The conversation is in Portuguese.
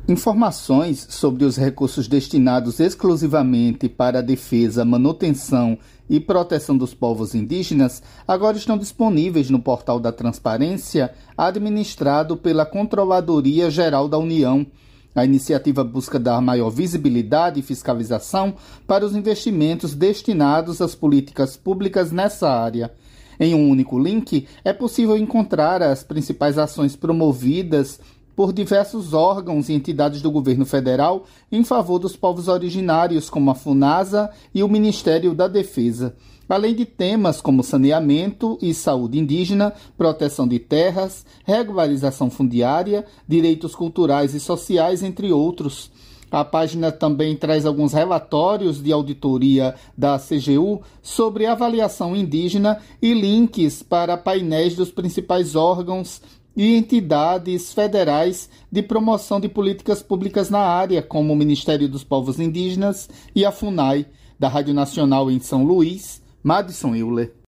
Informações sobre os recursos destinados exclusivamente para a defesa, manutenção e proteção dos povos indígenas agora estão disponíveis no portal da Transparência, administrado pela Controladoria Geral da União. A iniciativa busca dar maior visibilidade e fiscalização para os investimentos destinados às políticas públicas nessa área. Em um único link, é possível encontrar as principais ações promovidas por diversos órgãos e entidades do governo federal em favor dos povos originários, como a FUNASA e o Ministério da Defesa, além de temas como saneamento e saúde indígena, proteção de terras, regularização fundiária, direitos culturais e sociais, entre outros. A página também traz alguns relatórios de auditoria da CGU sobre avaliação indígena e links para painéis dos principais órgãos e entidades federais de promoção de políticas públicas na área, como o Ministério dos Povos Indígenas e a FUNAI. Da Rádio Nacional em São Luís, Madison Euler.